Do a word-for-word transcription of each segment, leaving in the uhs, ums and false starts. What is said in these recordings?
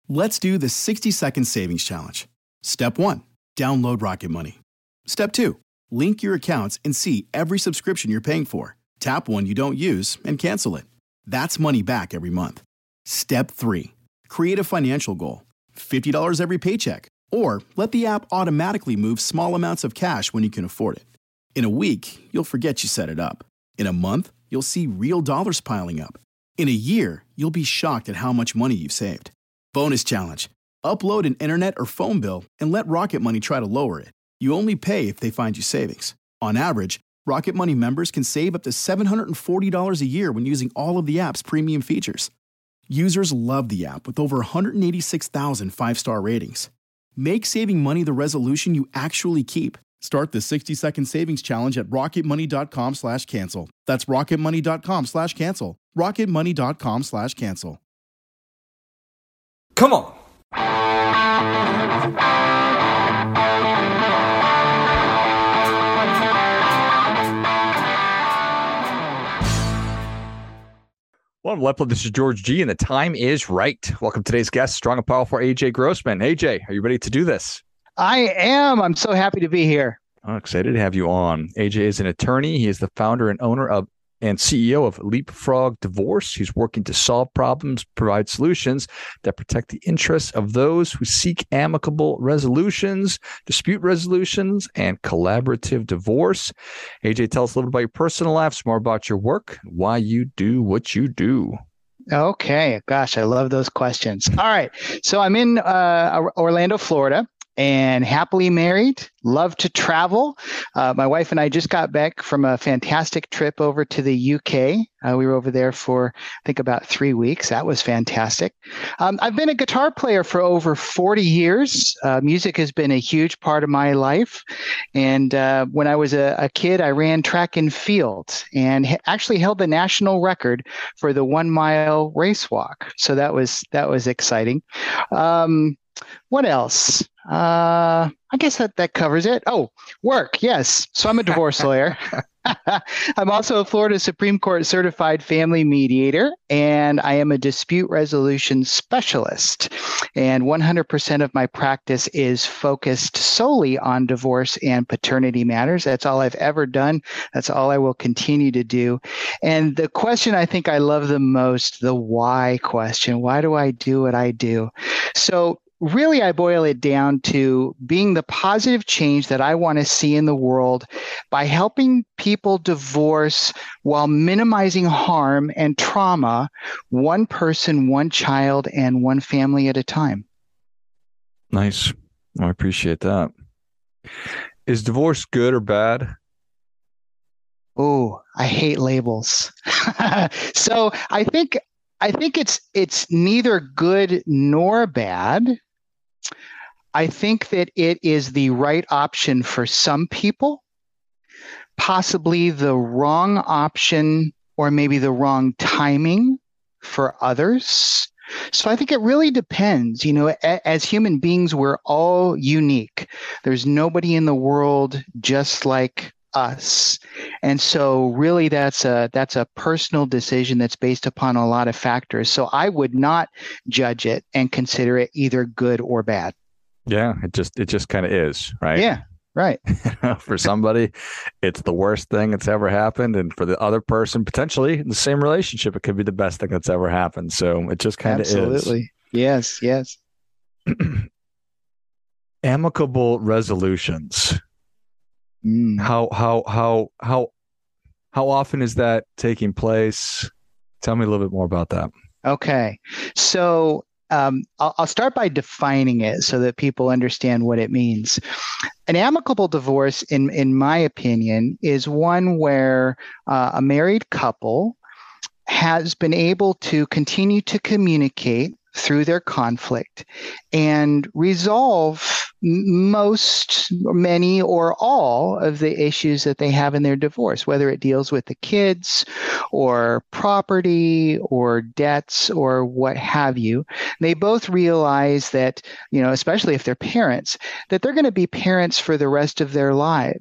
Let's do the sixty second savings challenge. Step one, download Rocket Money. Step two, link your accounts and see every subscription you're paying for. Tap one you don't use and cancel it. That's money back every month. Step three, create a financial goal. fifty dollars every paycheck. Or let the app automatically move small amounts of cash when you can afford it. In a week, you'll forget you set it up. In a month, you'll see real dollars piling up. In a year, you'll be shocked at how much money you've saved. Bonus challenge. Upload an internet or phone bill and let Rocket Money try to lower it. You only pay if they find you savings. On average, Rocket Money members can save up to seven hundred forty dollars a year when using all of the app's premium features. Users love the app with over one hundred eighty-six thousand five-star ratings. Make saving money the resolution you actually keep. Start the sixty second savings challenge at rocketmoney.com slash cancel. That's rocketmoney.com slash cancel. rocketmoney.com slash cancel. Come on. Well, Lepla, this is George G, and the time is right. Welcome to today's guest, strong and powerful A J Grossman. A J, are you ready to do this? I am. I'm so happy to be here. I'm excited to have you on. A J is an attorney. He is the founder and owner of and C E O of Leapfrog Divorce. He's working to solve problems, provide solutions that protect the interests of those who seek amicable resolutions, dispute resolutions, and collaborative divorce. A J, tell us a little bit about your personal life, more about your work, why you do what you do. Okay. Gosh, I love those questions. All right. So I'm in uh, Orlando, Florida, and happily married, love to travel. Uh, my wife and I just got back from a fantastic trip over to the U K. Uh, we were over there for, I think, about three weeks. That was fantastic. Um, I've been a guitar player for over forty years. Uh, music has been a huge part of my life. And uh, when I was a, a kid, I ran track and field and ha- actually held the national record for the one mile race walk. So that was that was exciting. Um, what else? Uh, I guess that, that covers it. Oh, work. Yes. So I'm a divorce lawyer. I'm also a Florida Supreme Court certified family mediator, and I am a dispute resolution specialist. And one hundred percent of my practice is focused solely on divorce and paternity matters. That's all I've ever done. That's all I will continue to do. And the question I think I love the most, the why question, why do I do what I do? So really, I boil it down to being the positive change that I want to see in the world by helping people divorce while minimizing harm and trauma, one person, one child, and one family at a time. Nice. I appreciate that. Is divorce good or bad? Oh, I hate labels. So I think I think it's it's neither good nor bad. I think that it is the right option for some people, possibly the wrong option or maybe the wrong timing for others. So I think it really depends. You know, a, as human beings, we're all unique. There's nobody in the world just like us. And so really that's a that's a personal decision that's based upon a lot of factors. So I would not judge it and consider it either good or bad. Yeah, it just it just kind of is, right? Yeah, right. For somebody, it's the worst thing that's ever happened. And for the other person, potentially in the same relationship, it could be the best thing that's ever happened. So it just kind of is. Absolutely. Yes, yes. Amicable resolutions. Mm. How how how how how often is that taking place? Tell me a little bit more about that. Okay. So Um, I'll, I'll start by defining it so that people understand what it means. An amicable divorce, in, in my opinion, is one where uh, a married couple has been able to continue to communicate through their conflict and resolve most, many, or all of the issues that they have in their divorce, whether it deals with the kids or property or debts or what have you. They both realize that, you know, especially if they're parents, that they're going to be parents for the rest of their lives.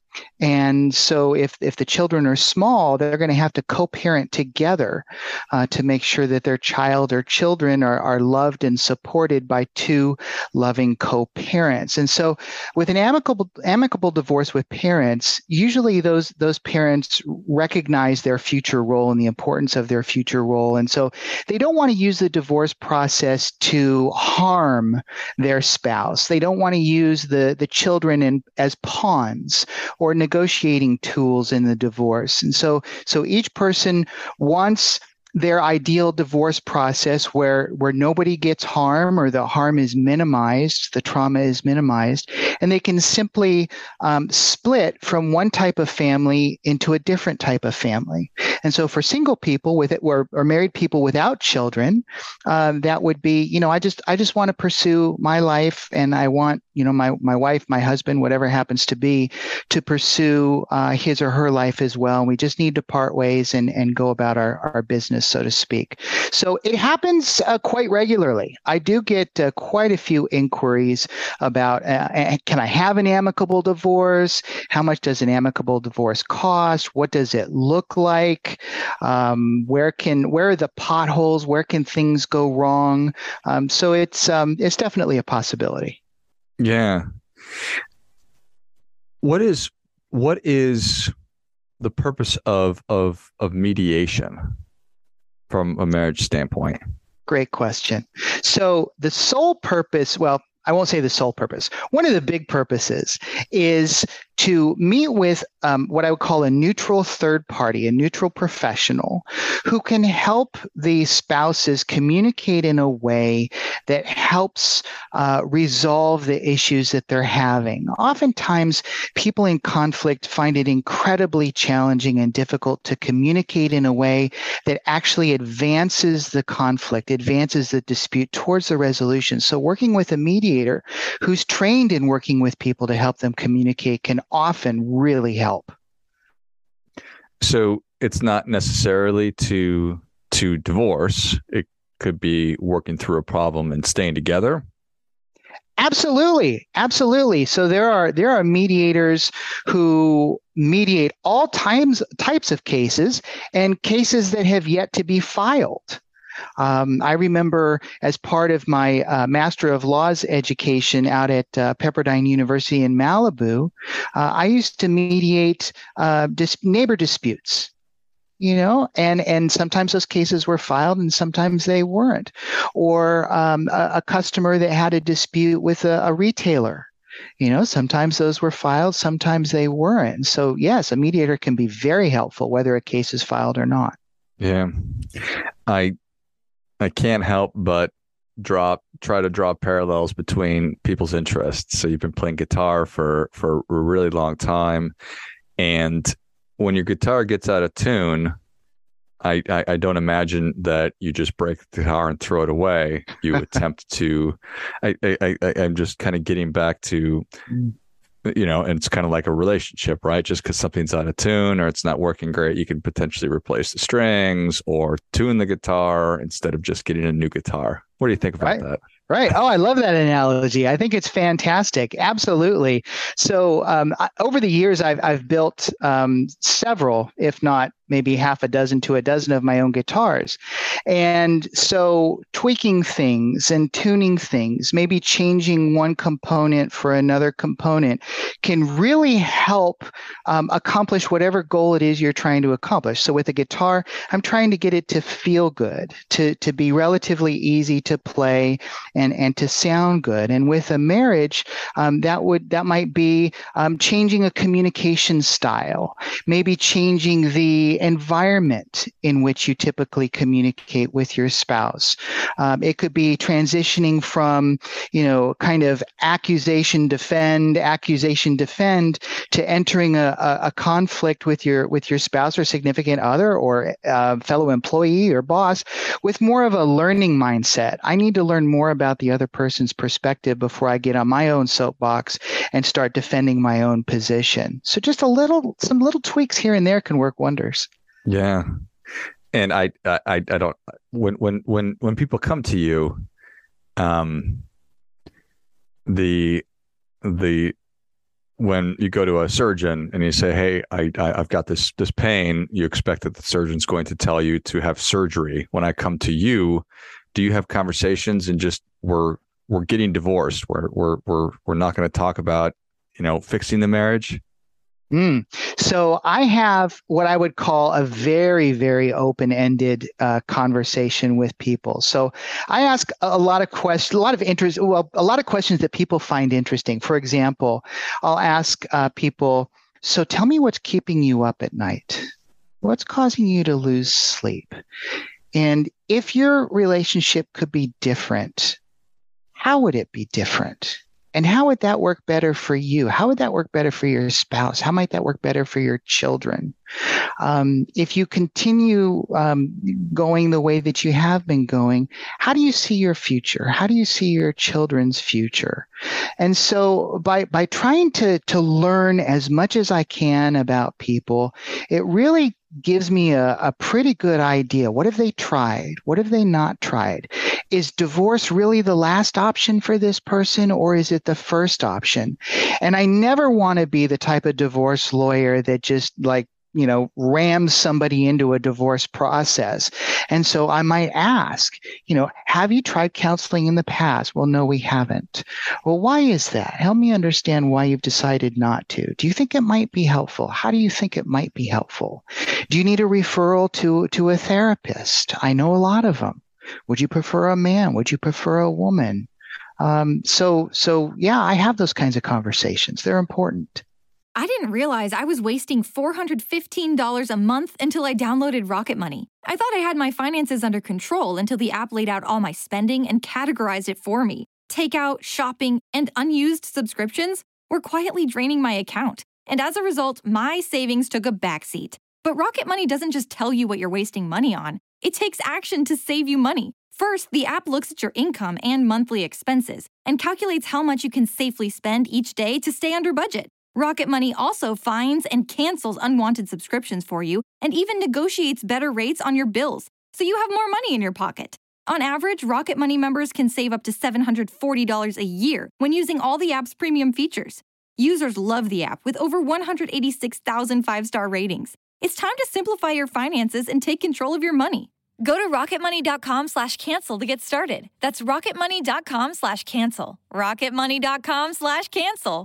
And so if, if the children are small, they're going to have to co-parent together uh, to make sure that their child or children are, are loved and supported by two loving co-parents. And so with an amicable amicable divorce with parents, usually those, those parents recognize their future role and the importance of their future role. And so they don't want to use the divorce process to harm their spouse. They don't want to use the, the children in, as pawns or negotiating tools in the divorce. And so, so each person wants their ideal divorce process where, where nobody gets harm or the harm is minimized, the trauma is minimized, and they can simply um, split from one type of family into a different type of family. And so for single people with it, or, or married people without children, um, that would be, you know, I just I just want to pursue my life, and I want, you know, my my wife, my husband, whatever happens to be, to pursue uh, his or her life as well. And we just need to part ways and, and go about our, our business, so to speak. So it happens uh, quite regularly. I do get uh, quite a few inquiries about, uh, can I have an amicable divorce? How much does an amicable divorce cost? What does it look like? Um, where can where are the potholes? Where can things go wrong? Um, so it's um, it's definitely a possibility. Yeah. What is what is the purpose of of of mediation from a marriage standpoint? Great question. So the sole purpose, well, I won't say the sole purpose. One of the big purposes is to meet with um, what I would call a neutral third party, a neutral professional who can help the spouses communicate in a way that helps uh, resolve the issues that they're having. Oftentimes, people in conflict find it incredibly challenging and difficult to communicate in a way that actually advances the conflict, advances the dispute towards the resolution. So working with a mediator who's trained in working with people to help them communicate can often really help. So it's not necessarily to to divorce. It could be working through a problem and staying together. Absolutely, absolutely. So there are there are mediators who mediate all times types of cases and cases that have yet to be filed. Um, I remember as part of my uh, Master of Laws education out at uh, Pepperdine University in Malibu, uh, I used to mediate uh, dis- neighbor disputes. You know, and, and sometimes those cases were filed and sometimes they weren't. Or um, a, a customer that had a dispute with a, a retailer. You know, sometimes those were filed, sometimes they weren't. So yes, a mediator can be very helpful whether a case is filed or not. Yeah. I I can't help but draw try to draw parallels between people's interests. So you've been playing guitar for, for a really long time, and when your guitar gets out of tune, I, I, I don't imagine that you just break the guitar and throw it away. You attempt to, I, I, I, I'm just kind of getting back to, you know, and it's kind of like a relationship, right? Just because something's out of tune or it's not working great, you can potentially replace the strings or tune the guitar instead of just getting a new guitar. What do you think about right. that? Right. Oh, I love that analogy. I think it's fantastic. Absolutely. So um, I, over the years, I've I've built um, several, if not maybe half a dozen to a dozen of my own guitars. And so tweaking things and tuning things, maybe changing one component for another component can really help um, accomplish whatever goal it is you're trying to accomplish. So with a guitar, I'm trying to get it to feel good, to, to be relatively easy to play and, and to sound good. And with a marriage, um, that would that might be um, changing a communication style, maybe changing the environment in which you typically communicate with your spouse. Um, it could be transitioning from, you know, kind of accusation defend, accusation defend to entering a, a, a conflict with your with your spouse or significant other or uh, fellow employee or boss with more of a learning mindset. I need to learn more about the other person's perspective before I get on my own soapbox and start defending my own position. So just a little, some little tweaks here and there can work wonders. Yeah. And I, I, I don't, when, when, when, when people come to you, um, the, the, when you go to a surgeon and you say, hey, I, I, I've got this this pain, you expect that the surgeon's going to tell you to have surgery. When I come to you, do you have conversations and just we're we're getting divorced? We're we're we're we're not going to talk about, you know, fixing the marriage? Mm. So I have what I would call a very, very open-ended uh, conversation with people. So I ask a lot of questions, a lot of interest, well, a lot of questions that people find interesting. For example, I'll ask uh, people, so tell me what's keeping you up at night? What's causing you to lose sleep? And if your relationship could be different, how would it be different? And how would that work better for you? How would that work better for your spouse? How might that work better for your children? Um, if you continue um, going the way that you have been going, how do you see your future? How do you see your children's future? And so by by trying to to learn as much as I can about people, it really gives me a, a pretty good idea. What have they tried? What have they not tried? Is divorce really the last option for this person, or is it the first option? And I never want to be the type of divorce lawyer that just like, you know, rams somebody into a divorce process. And so I might ask, you know, have you tried counseling in the past? Well, no, we haven't. Well, why is that? Help me understand why you've decided not to. Do you think it might be helpful? How do you think it might be helpful? Do you need a referral to, to a therapist? I know a lot of them. Would you prefer a man? Would you prefer a woman? Um, so, so yeah, I have those kinds of conversations. They're important. I didn't realize I was wasting four hundred fifteen dollars a month until I downloaded Rocket Money. I thought I had my finances under control until the app laid out all my spending and categorized it for me. Takeout, shopping, and unused subscriptions were quietly draining my account. And as a result, my savings took a backseat. But Rocket Money doesn't just tell you what you're wasting money on. It takes action to save you money. First, the app looks at your income and monthly expenses and calculates how much you can safely spend each day to stay under budget. Rocket Money also finds and cancels unwanted subscriptions for you and even negotiates better rates on your bills, so you have more money in your pocket. On average, Rocket Money members can save up to seven hundred forty dollars a year when using all the app's premium features. Users love the app with over one hundred eighty-six thousand five-star ratings. It's time to simplify your finances and take control of your money. Go to rocketmoney.com slash cancel to get started. That's rocketmoney.com slash cancel. rocketmoney.com slash cancel.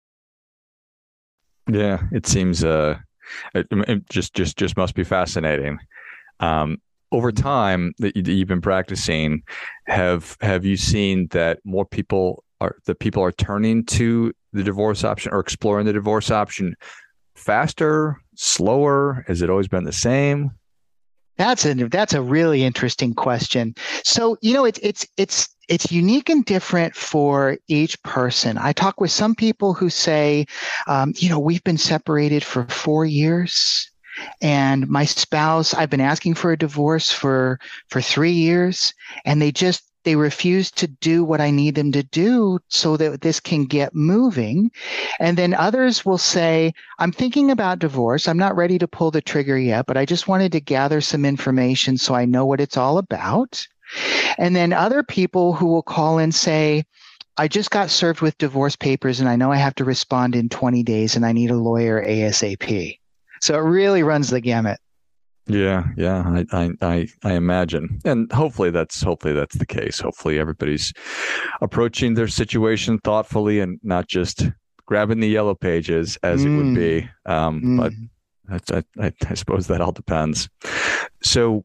Yeah, it seems uh, it, it just just just must be fascinating. Um, over time that, you, that you've been practicing, have have you seen that more people are that people are turning to the divorce option or exploring the divorce option faster, slower? Has it always been the same? That's a that's a really interesting question. So, you know, it's it's it's it's unique and different for each person. I talk with some people who say, um, you know, we've been separated for four years, and my spouse, I've been asking for a divorce for for three years, and they just they refuse to do what I need them to do so that this can get moving. And then others will say, I'm thinking about divorce. I'm not ready to pull the trigger yet, but I just wanted to gather some information so I know what it's all about. And then other people who will call and say, I just got served with divorce papers and I know I have to respond in twenty days and I need a lawyer ASAP. So it really runs the gamut. Yeah, yeah, I, I, I, I imagine, and hopefully that's hopefully that's the case. Hopefully everybody's approaching their situation thoughtfully and not just grabbing the yellow pages as mm. it would be. Um, mm. But that's, I, I, I suppose that all depends. So,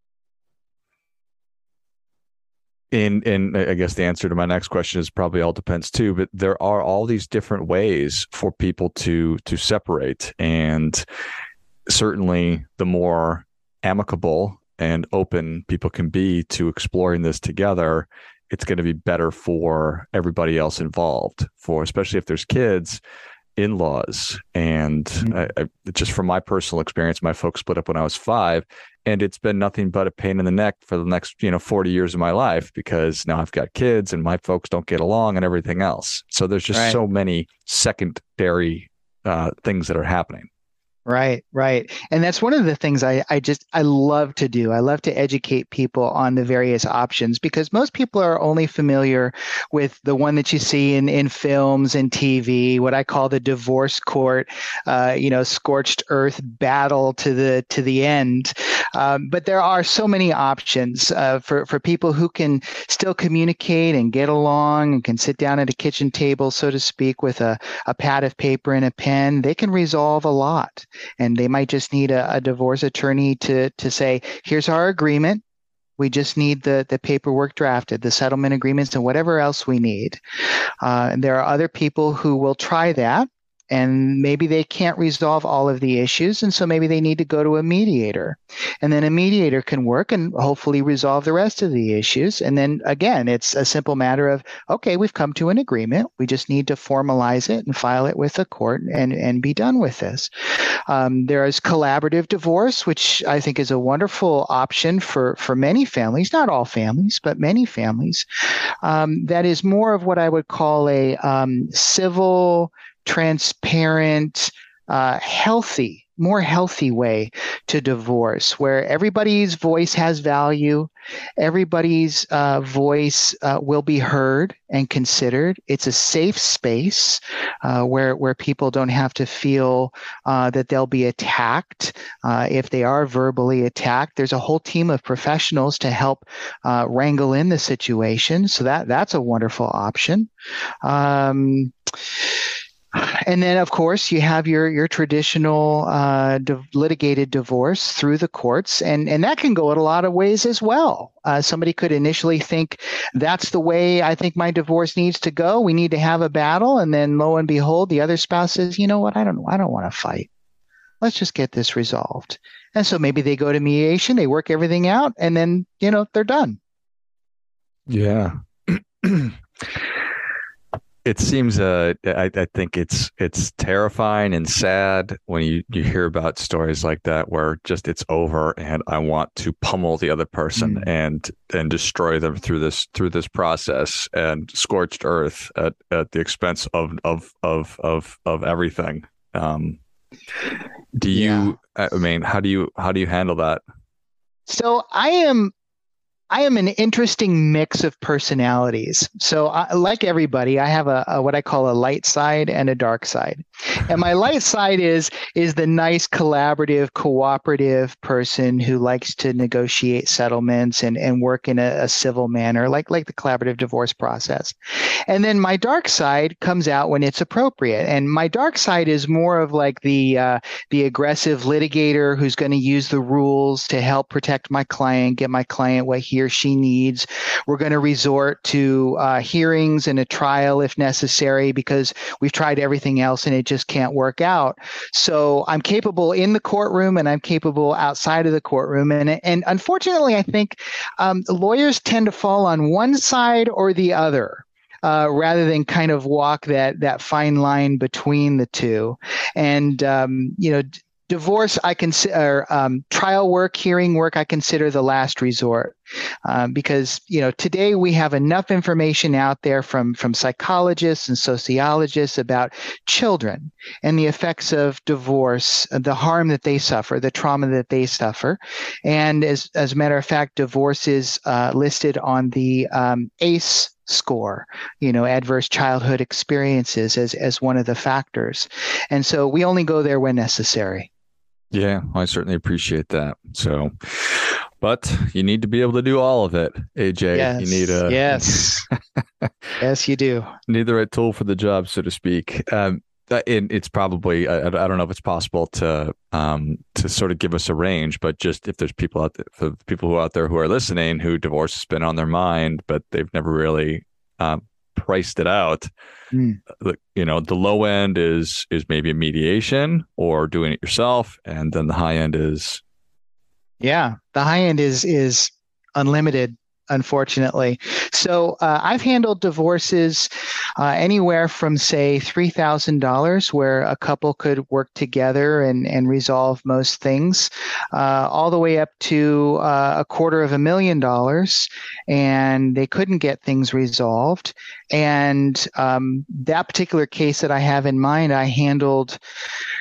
in in I guess the answer to my next question is probably all depends too. But there are all these different ways for people to to separate, and certainly the more amicable and open people can be to exploring this together, it's going to be better for everybody else involved, for especially if there's kids, in-laws. And mm-hmm. I, I, just from my personal experience, my folks split up when I was five, and it's been nothing but a pain in the neck for the next, you know, forty years of my life, because now I've got kids and my folks don't get along and everything else. So there's just right. so many secondary uh, things that are happening. Right, right. And that's one of the things I, I just, I love to do. I love to educate people on the various options because most people are only familiar with the one that you see in, in films and T V, what I call the divorce court, uh, you know, scorched earth battle to the, to the end. Um, but there are so many options uh, for, for people who can still communicate and get along and can sit down at a kitchen table, so to speak, with a, a pad of paper and a pen. They can resolve a lot. And they might just need a, a divorce attorney to to say, here's our agreement. We just need the, the paperwork drafted, the settlement agreements, and whatever else we need. Uh, and there are other people who will try that. And maybe they can't resolve all of the issues. And so maybe they need to go to a mediator. And then a mediator can work and hopefully resolve the rest of the issues. And then again, it's a simple matter of, okay, we've come to an agreement. We just need to formalize it and file it with the court and, and be done with this. Um, there is collaborative divorce, which I think is a wonderful option for, for many families, not all families, but many families. Um, that is more of what I would call a um, civil, transparent, uh, healthy, more healthy way to divorce, where everybody's voice has value, everybody's uh, voice uh, will be heard and considered. It's a safe space uh, where where people don't have to feel uh, that they'll be attacked uh, if they are verbally attacked. There's a whole team of professionals to help uh, wrangle in the situation, so that that's a wonderful option. Um, And then, of course, you have your your traditional uh, div- litigated divorce through the courts, and, and that can go in a lot of ways as well. Uh, somebody could initially think that's the way I think my divorce needs to go. We need to have a battle, and then lo and behold, the other spouse says, you know what, I don't I don't want to fight. Let's just get this resolved. And so maybe they go to mediation, they work everything out, and then you know they're done. Yeah. It seems, uh, I, I think it's it's terrifying and sad when you, you hear about stories like that where just it's over and I want to pummel the other person mm. and and destroy them through this through this process and scorched earth at, at the expense of of of of of everything. Um, do you? Yeah. I mean, how do you how do you handle that? So I am. I am an interesting mix of personalities. So I, like everybody, I have a, a what I call a light side and a dark side. And my light side is is the nice, collaborative, cooperative person who likes to negotiate settlements and, and work in a, a civil manner, like, like the collaborative divorce process. And then my dark side comes out when it's appropriate. And my dark side is more of like the uh, the aggressive litigator who's going to use the rules to help protect my client, get my client what he or she needs. We're going to resort to uh, hearings and a trial if necessary because we've tried everything else and it just can't work out. So I'm capable in the courtroom and I'm capable outside of the courtroom. And, and unfortunately, I think um, lawyers tend to fall on one side or the other. Uh, rather than kind of walk that that fine line between the two. And, um, you know, d- divorce, I consider um, trial work, hearing work, I consider the last resort. Um, because, you know, today we have enough information out there from, from psychologists and sociologists about children and the effects of divorce, the harm that they suffer, the trauma that they suffer. And as, as a matter of fact, divorce is uh, listed on the um, A C E score, you know, adverse childhood experiences as, as one of the factors. And so we only go there when necessary. Yeah, I certainly appreciate that. So, but you need to be able to do all of it, A J. Yes, you need a yes, yes, you do. Need the right tool for the job, so to speak. Um, and it's probably I, I don't know if it's possible to um, to sort of give us a range, but just if there's people out there, for the people who are out there who are listening, who divorce has been on their mind, but they've never really um, priced it out. Mm. You know, the low end is is maybe a mediation or doing it yourself, and then the high end is yeah, the high end is is unlimited, unfortunately. So uh, I've handled divorces uh, anywhere from, say, three thousand dollars, where a couple could work together and, and resolve most things, uh, all the way up to uh, a quarter of a million dollars, and they couldn't get things resolved. And um, that particular case that I have in mind, I handled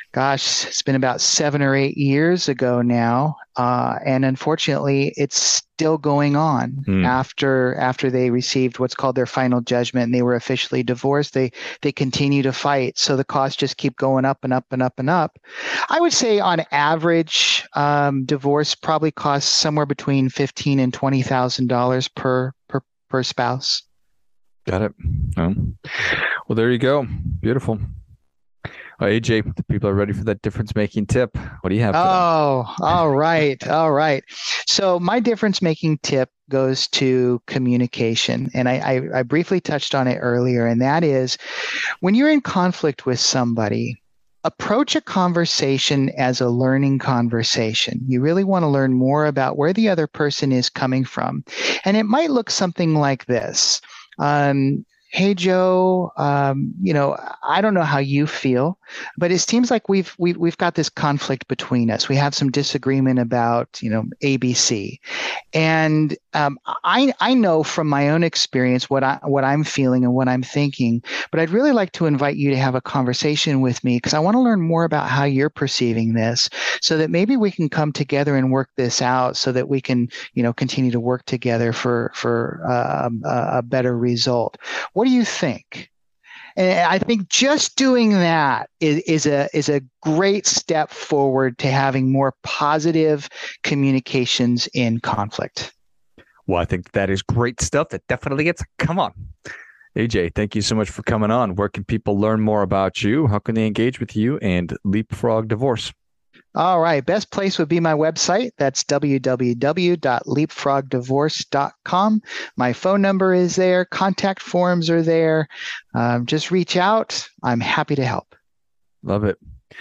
gosh, it's been about seven or eight years ago now. Uh, and unfortunately, it's still going on mm. after after they received what's called their final judgment and they were officially divorced. They they continue to fight. So the costs just keep going up and up and up and up. I would say on average, um, divorce probably costs somewhere between fifteen thousand dollars and twenty thousand dollars per, per, per spouse. Got it. Oh. Well, there you go. Beautiful. Oh, A J, the people are ready for that difference-making tip. What do you have for Oh, them? all right. All right. So my difference-making tip goes to communication. And I, I, I briefly touched on it earlier, and that is when you're in conflict with somebody, approach a conversation as a learning conversation. You really want to learn more about where the other person is coming from. And it might look something like this. Um, Hey, Joe, um, you know, I don't know how you feel, but it seems like we've, we've, we've got this conflict between us. We have some disagreement about, you know, A B C. And um, I, I know from my own experience what, I, what I'm feeling and what I'm thinking, but I'd really like to invite you to have a conversation with me because I want to learn more about how you're perceiving this so that maybe we can come together and work this out so that we can, you know, continue to work together for, for uh, a, a better result. What do you think? And I think just doing that is, is a is a great step forward to having more positive communications in conflict. Well, I think that is great stuff. That definitely gets, come on. A J, thank you so much for coming on. Where can people learn more about you? How can they engage with you and Leapfrog Divorce? All right. Best place would be my website. That's w w w dot leapfrog divorce dot com. My phone number is there. Contact forms are there. Um, just reach out. I'm happy to help. Love it.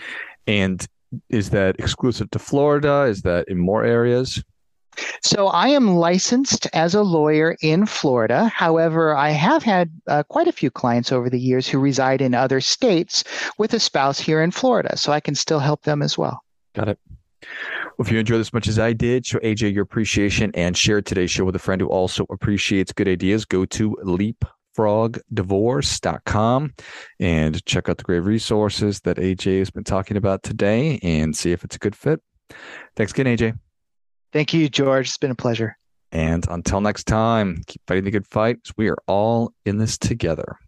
And is that exclusive to Florida? Is that in more areas? So I am licensed as a lawyer in Florida. However, I have had uh, quite a few clients over the years who reside in other states with a spouse here in Florida. So I can still help them as well. Got it. Well, if you enjoyed as much as I did, show A J your appreciation and share today's show with a friend who also appreciates good ideas. Go to leapfrog divorce dot com and check out the great resources that A J has been talking about today and see if it's a good fit. Thanks again, A J. Thank you, George. It's been a pleasure. And until next time, keep fighting the good fight. We are all in this together.